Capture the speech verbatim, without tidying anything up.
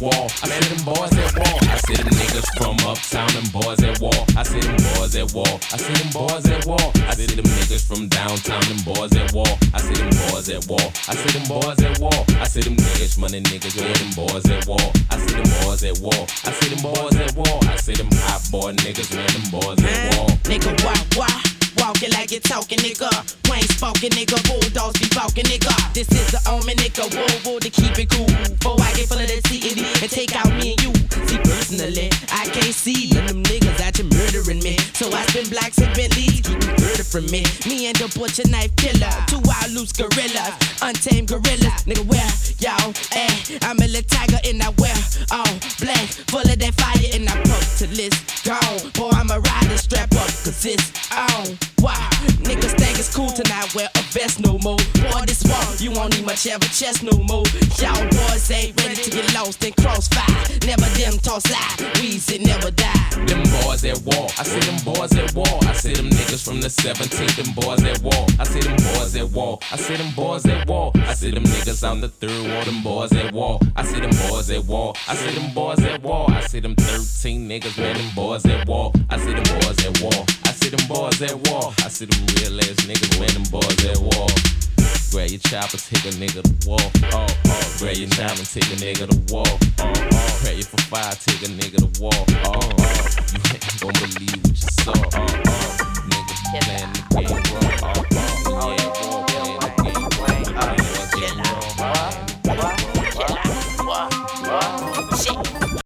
war. I see them boys at war. I see them niggas from uptown, them boys at war. I see them boys at war. I see them boys at war. I see them niggas from downtown, them boys at war. I see them boys at war. I see them boys at war. I see them niggas, money niggas, yeah, them boys at war. I see them boys at war. I see them boys at war. I see them hot boy niggas, man, them boys at war. Nigga, why, why? Walking like you talking, nigga. Plain spoken, nigga. Bulldogs be falking, nigga. This is the omen, nigga. Whoa, whoa, to keep it cool. Before I get full of that T N D and take out me and you. See, personally, I can't see none of them niggas out you murdering me. So I spin blacks and Bentleys, keep them murder from me. Me and the butcher knife killer. Two wild loose gorillas, untamed gorillas. Nigga, where y'all eh? I'm a little tiger and I wear all black. Full of that fire and I poke to list. Gone, boy, I'm a rider, strap up, cause it's on. Wow, niggas think it's cool to not wear a vest no more. Boy, this war, you won't need much of a chest no more. Y'all boys ain't ready to get lost in crossfire. Never them toss lie, Weezy never die. Them boys at war, I see them boys at war. I see them niggas from the seventeenth, them boys at war. I see them boys at war, I see them boys at war. I see them niggas on the third wall, them boys at war. I see them boys at war, I see them boys at war. I see them thirteen niggas, man, them boys at war. I see them boys at war, I see them boys at war. I see them real ass niggas, man, them boys at war. Grab your chopper, take a nigga to war. Oh, oh, grab your chopper, take a nigga to war. Oh, oh, grab your for fire, take a nigga to war. Oh, oh, you ain't gon' believe